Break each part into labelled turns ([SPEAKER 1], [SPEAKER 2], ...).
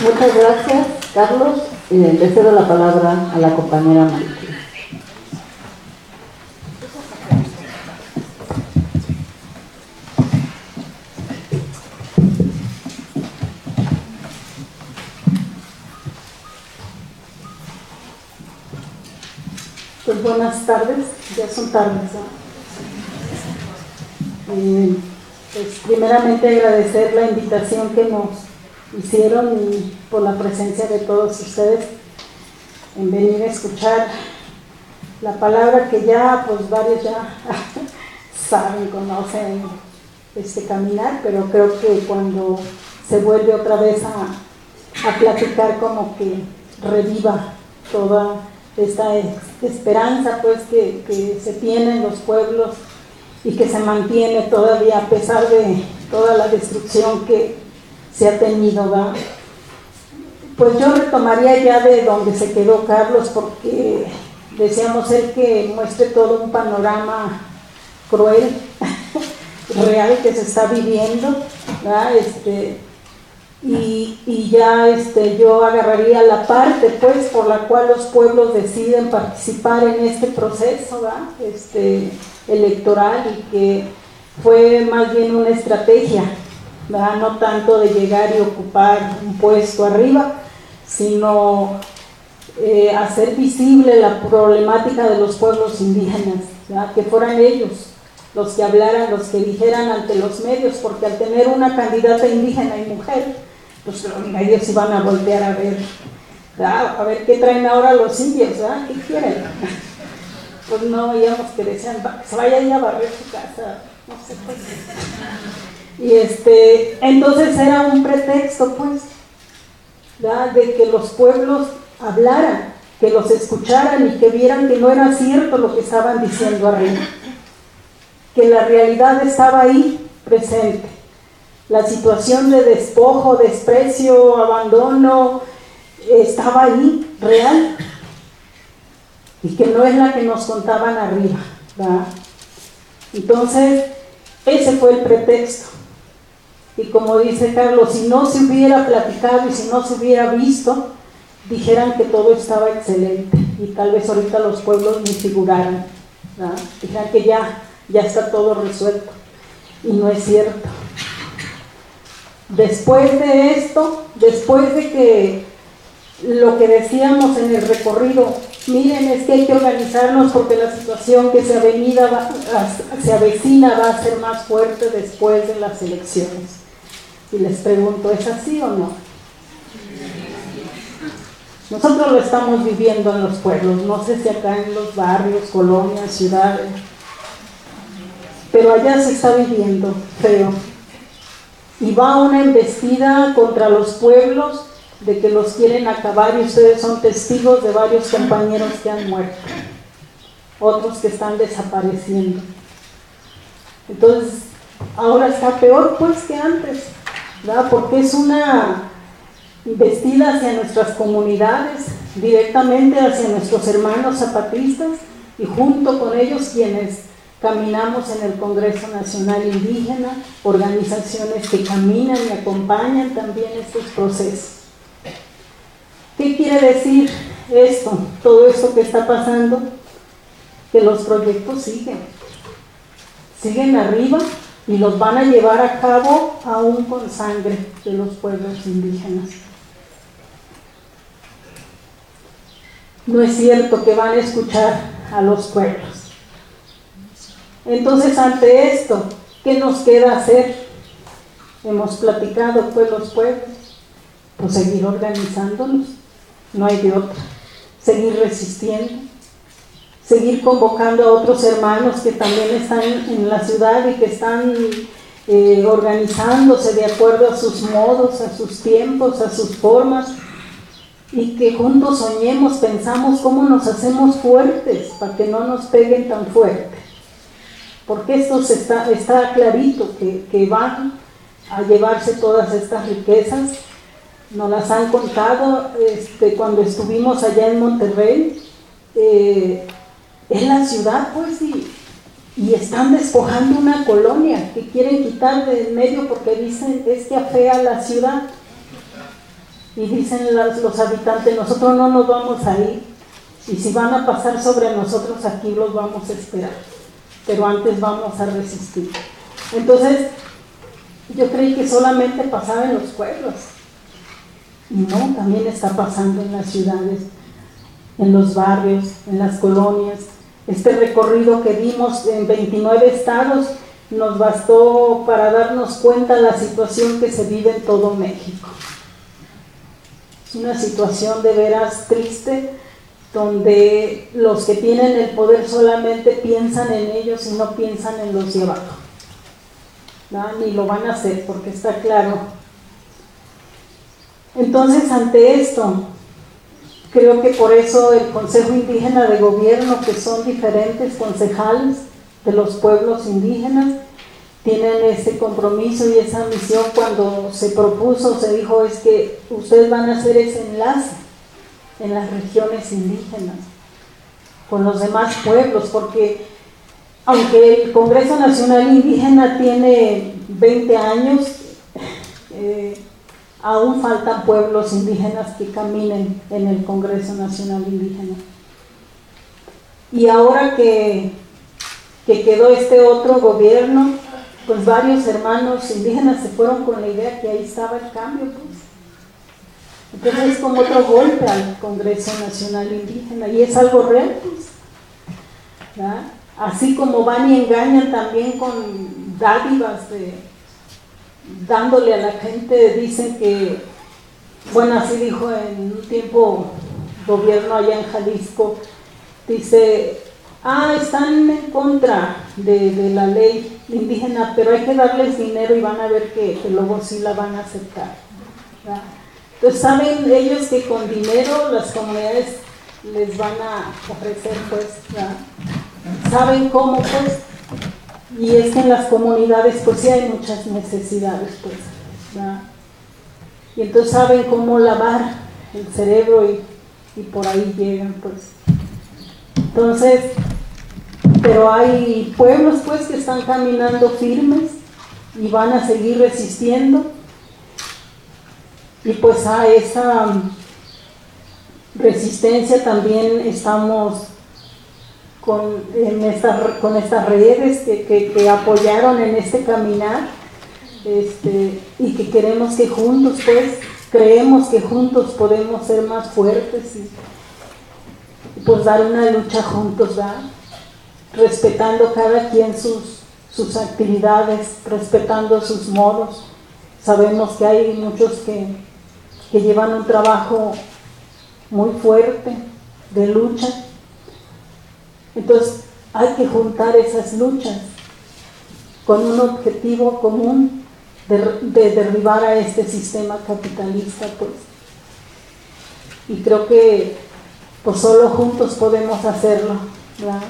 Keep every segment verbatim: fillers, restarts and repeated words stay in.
[SPEAKER 1] Muchas gracias, Carlos. Eh, le cedo la palabra a la compañera María. Pues buenas tardes, ya son tardes, ¿no? Eh, pues primeramente agradecer la invitación que nos hicieron y por la presencia de todos ustedes en venir a escuchar la palabra que ya, pues varios ya saben, conocen este caminar, pero creo que cuando se vuelve otra vez a, a platicar, como que reviva toda esta esperanza pues que, que se tiene en los pueblos y que se mantiene todavía a pesar de toda la destrucción que se ha tenido, ¿verdad? Pues yo retomaría ya de donde se quedó Carlos, porque deseamos él que muestre todo un panorama cruel, real que se está viviendo, ¿verdad? Este, y, y ya este, yo agarraría la parte pues por la cual los pueblos deciden participar en este proceso, ¿verdad? Este, electoral, y que fue más bien una estrategia, ¿verdad? No tanto de llegar y ocupar un puesto arriba, sino eh, hacer visible la problemática de los pueblos indígenas, ¿verdad? Que fueran ellos los que hablaran, los que dijeran ante los medios, porque al tener una candidata indígena y mujer, pues los medios iban a voltear a ver, ¿verdad? A ver qué traen ahora los indios, ¿verdad? ¿Qué quieren? Pues no oíamos que decían, se vaya ahí a barrer su casa, no sé, pues. Y este, entonces era un pretexto, pues, ¿verdad? De que los pueblos hablaran, que los escucharan y que vieran que no era cierto lo que estaban diciendo arriba, que la realidad estaba ahí presente, la situación de despojo, desprecio, abandono, estaba ahí, real, y que no es la que nos contaban arriba, ¿verdad? Entonces, ese fue el pretexto. Y como dice Carlos, si no se hubiera platicado y si no se hubiera visto, dijeran que todo estaba excelente, y tal vez ahorita los pueblos ni figuraran, ¿verdad? Dijeran que ya, ya está todo resuelto, y no es cierto. Después de esto, después de que lo que decíamos en el recorrido, miren, es que hay que organizarnos porque la situación que se avecina va, se avecina va a ser más fuerte después de las elecciones. Y les pregunto, ¿es así o no? Nosotros lo estamos viviendo en los pueblos, no sé si acá en los barrios, colonias, ciudades, pero allá se está viviendo feo. Y va una embestida contra los pueblos de que los quieren acabar, y ustedes son testigos de varios compañeros que han muerto, otros que están desapareciendo. Entonces, ahora está peor pues que antes, ¿verdad? Porque es una embestida hacia nuestras comunidades, directamente hacia nuestros hermanos zapatistas, y junto con ellos quienes caminamos en el Congreso Nacional Indígena, organizaciones que caminan y acompañan también estos procesos. ¿Qué quiere decir esto? Todo esto que está pasando, que los proyectos siguen, siguen arriba y los van a llevar a cabo aún con sangre de los pueblos indígenas. No es cierto que van a escuchar a los pueblos. Entonces, ante esto, ¿qué nos queda hacer? Hemos platicado pues los pueblos, pues seguir organizándonos, no hay de otra, seguir resistiendo, seguir convocando a otros hermanos que también están en la ciudad y que están eh, organizándose de acuerdo a sus modos, a sus tiempos, a sus formas, y que juntos soñemos, pensamos cómo nos hacemos fuertes para que no nos peguen tan fuerte. Porque esto se está, está clarito que, que van a llevarse todas estas riquezas. Nos las han contado este, cuando estuvimos allá en Monterrey, eh, en la ciudad, pues, y, y están despojando una colonia que quieren quitar de en medio porque dicen es que afea la ciudad. y dicen los, los habitantes, nosotros no nos vamos a ir, y si van a pasar sobre nosotros aquí los vamos a esperar, pero antes vamos a resistir. Entonces yo creí que solamente pasaba en los pueblos, y no, también está pasando en las ciudades, en los barrios, en las colonias. Este recorrido que dimos en veintinueve estados nos bastó para darnos cuenta de la situación que se vive en todo México. Es una situación de veras triste, donde los que tienen el poder solamente piensan en ellos y no piensan en los de abajo, ¿no? Ni lo van a hacer, porque está claro. Entonces, ante esto, creo que por eso el Consejo Indígena de Gobierno, que son diferentes concejales de los pueblos indígenas, tienen ese compromiso y esa misión. Cuando se propuso, se dijo, es que ustedes van a hacer ese enlace en las regiones indígenas con los demás pueblos, porque aunque el Congreso Nacional Indígena tiene veinte años, eh, aún faltan pueblos indígenas que caminen en el Congreso Nacional Indígena. Y ahora que, que quedó este otro gobierno, pues varios hermanos indígenas se fueron con la idea que ahí estaba el cambio, pues. Entonces es como otro golpe al Congreso Nacional Indígena, y es algo real, pues, ¿verdad? Así como van y engañan también con dádivas de, dándole a la gente, dicen que, bueno, así dijo en un tiempo gobierno allá en Jalisco, dice, ah, están en contra de, de la ley indígena, pero hay que darles dinero y van a ver que, que luego sí la van a aceptar, ¿verdad? Entonces saben ellos que con dinero las comunidades les van a ofrecer, pues, ¿verdad? Saben cómo, pues, y es que en las comunidades pues sí hay muchas necesidades, pues, ¿verdad? Y entonces saben cómo lavar el cerebro y, y por ahí llegan, pues. Entonces, pero hay pueblos, pues, que están caminando firmes y van a seguir resistiendo, y pues a esa resistencia también estamos con, en esta, con estas redes que, que, que apoyaron en este caminar, este, y que queremos que juntos, pues, creemos que juntos podemos ser más fuertes y, y pues dar una lucha juntos, ¿verdad? Respetando cada quien sus, sus actividades, respetando sus modos. Sabemos que hay muchos que, que llevan un trabajo muy fuerte de lucha. Entonces hay que juntar esas luchas con un objetivo común de, de derribar a este sistema capitalista, pues. Y creo que pues solo juntos podemos hacerlo, ¿verdad?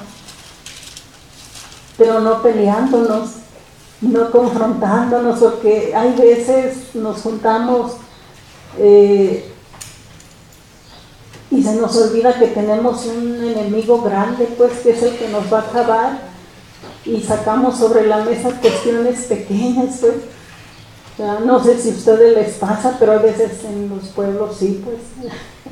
[SPEAKER 1] Pero no peleándonos, no confrontándonos, porque hay veces nos juntamos eh, y se nos olvida que tenemos un enemigo grande, pues, que es el que nos va a acabar, y sacamos sobre la mesa cuestiones pequeñas, pues. O sea, no sé si a ustedes les pasa, pero a veces en los pueblos sí, pues.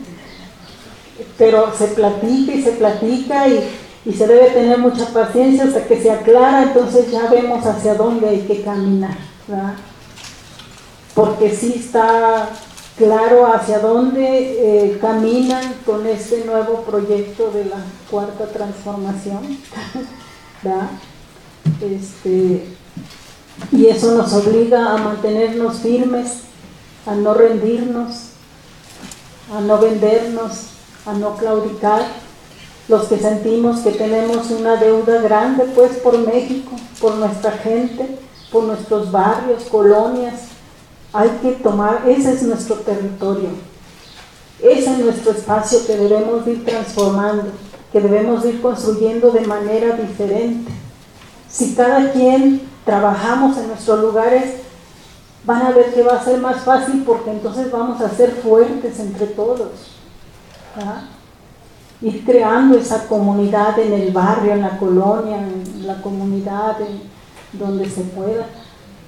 [SPEAKER 1] Pero se platica y se platica y, y se debe tener mucha paciencia hasta que se aclara, entonces ya vemos hacia dónde hay que caminar, ¿verdad? Porque sí está claro hacia dónde eh, caminan con este nuevo proyecto de la Cuarta Transformación, ¿verdad? Este, y eso nos obliga a mantenernos firmes, a no rendirnos, a no vendernos, a no claudicar. Los que sentimos que tenemos una deuda grande, pues, por México, por nuestra gente, por nuestros barrios, colonias, hay que tomar, ese es nuestro territorio, ese es nuestro espacio que debemos ir transformando, que debemos ir construyendo de manera diferente. Si cada quien trabajamos en nuestros lugares, van a ver que va a ser más fácil, porque entonces vamos a ser fuertes entre todos, ¿verdad? Ir creando esa comunidad en el barrio, en la colonia, en la comunidad, en donde se pueda.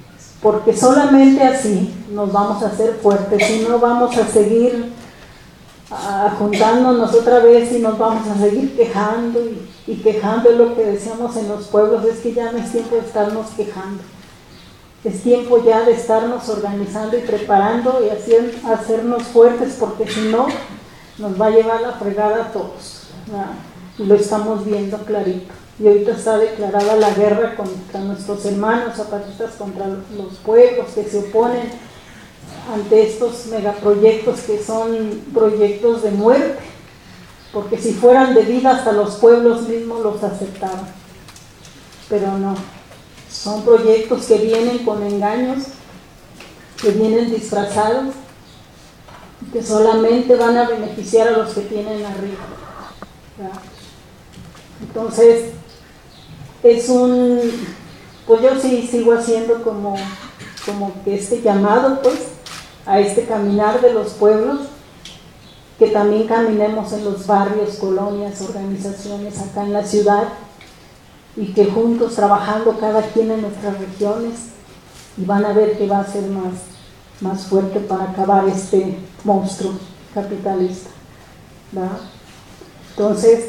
[SPEAKER 1] porque solamente así nos vamos a hacer fuertes, y no vamos a seguir a, juntándonos otra vez y nos vamos a seguir quejando y, y quejando. Es lo que decíamos en los pueblos, es que ya no es tiempo de estarnos quejando, es tiempo ya de estarnos organizando y preparando y hacer, hacernos fuertes, porque si no nos va a llevar la fregada a todos, ¿verdad? Y lo estamos viendo clarito. Y ahorita está declarada la guerra contra nuestros hermanos zapatistas, contra los pueblos que se oponen ante estos megaproyectos que son proyectos de muerte, porque si fueran de vida hasta los pueblos mismos los aceptaban, pero no, son proyectos que vienen con engaños, que vienen disfrazados, que solamente van a beneficiar a los que tienen arriba, ¿verdad? Entonces es un, pues yo sí sigo haciendo como, como que este llamado pues a este caminar de los pueblos, que también caminemos en los barrios, colonias, organizaciones acá en la ciudad, y que juntos, trabajando cada quien en nuestras regiones, y van a ver que va a ser más, más fuerte para acabar este monstruo capitalista, ¿verdad? Entonces,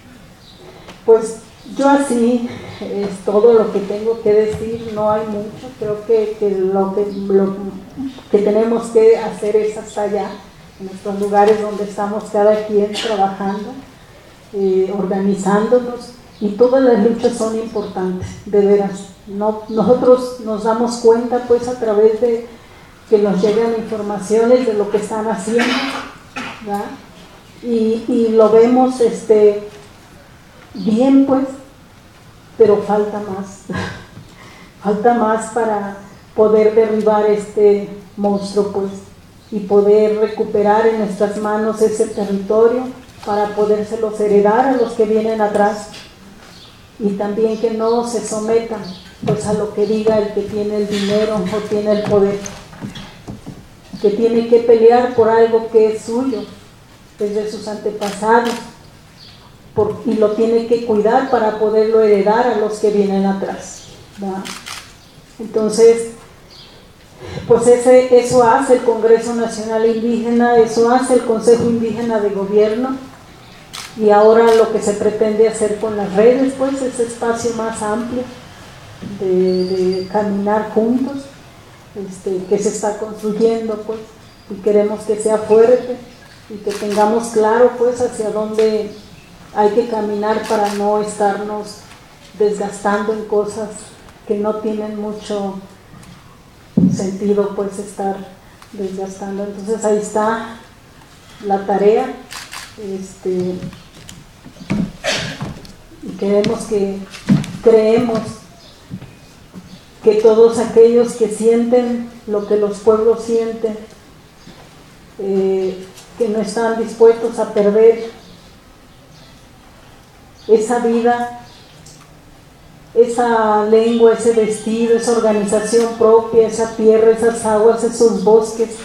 [SPEAKER 1] pues yo así es todo lo que tengo que decir, no hay mucho. Creo que, que, lo, que lo que tenemos que hacer es hasta allá, en nuestros lugares donde estamos cada quien trabajando, eh, organizándonos, y todas las luchas son importantes, de veras. No, nosotros nos damos cuenta pues a través de que nos llegan informaciones de lo que están haciendo, ¿verdad? Y, y lo vemos este, bien pues, pero falta más, falta más para poder derribar este monstruo pues, y poder recuperar en nuestras manos ese territorio para podérselos heredar a los que vienen atrás, y también que no se sometan pues a lo que diga el que tiene el dinero o tiene el poder, que tiene que pelear por algo que es suyo, desde sus antepasados, por, y lo tiene que cuidar para poderlo heredar a los que vienen atrás, ¿verdad? Entonces, pues ese, eso hace el Congreso Nacional Indígena, eso hace el Consejo Indígena de Gobierno, y ahora lo que se pretende hacer con las redes, pues ese espacio más amplio de, de caminar juntos, este, que se está construyendo, pues, y queremos que sea fuerte y que tengamos claro pues hacia dónde hay que caminar para no estarnos desgastando en cosas que no tienen mucho sentido pues estar desgastando. Entonces ahí está la tarea, este, y queremos que, creemos que todos aquellos que sienten lo que los pueblos sienten, eh, que no están dispuestos a perder esa vida, esa lengua, ese vestido, esa organización propia, esa tierra, esas aguas, esos bosques,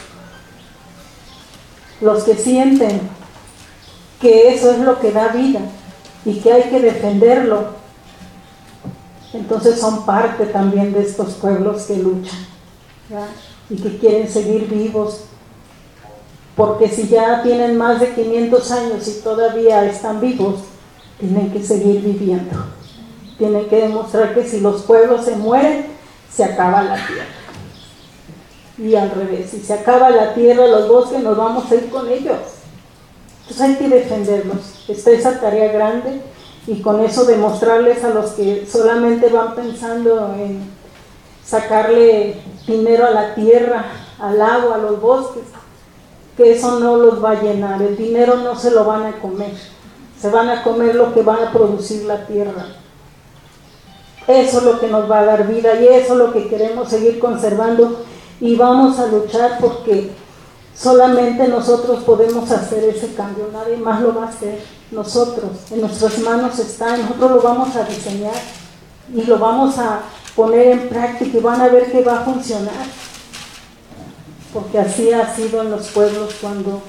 [SPEAKER 1] los que sienten que eso es lo que da vida y que hay que defenderlo, entonces son parte también de estos pueblos que luchan, ¿verdad? Y que quieren seguir vivos, porque si ya tienen más de quinientos años y todavía están vivos, tienen que seguir viviendo, tienen que demostrar que si los pueblos se mueren, se acaba la tierra, y al revés, si se acaba la tierra, los bosques, nos vamos a ir con ellos. Entonces hay que defenderlos, está esa tarea grande, y con eso demostrarles a los que solamente van pensando en sacarle dinero a la tierra, al agua, a los bosques, que eso no los va a llenar, el dinero no se lo van a comer, se van a comer lo que va a producir la tierra. Eso es lo que nos va a dar vida, y eso es lo que queremos seguir conservando, y vamos a luchar porque solamente nosotros podemos hacer ese cambio, nadie más lo va a hacer. Nosotros, en nuestras manos está, nosotros lo vamos a diseñar y lo vamos a poner en práctica, y van a ver que va a funcionar, porque así ha sido en los pueblos. Cuando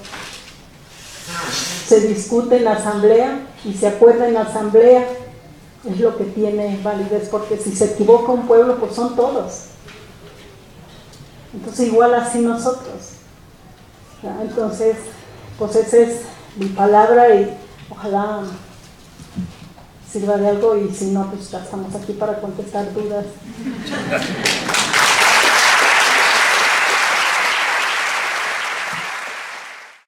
[SPEAKER 1] se discute en la asamblea y se acuerda en la asamblea, es lo que tiene validez, porque si se equivoca un pueblo, pues son todos, Entonces igual así nosotros. ¿Ya? Entonces, pues esa es mi palabra y ojalá sirva de algo, y si no, pues ya estamos aquí para contestar dudas.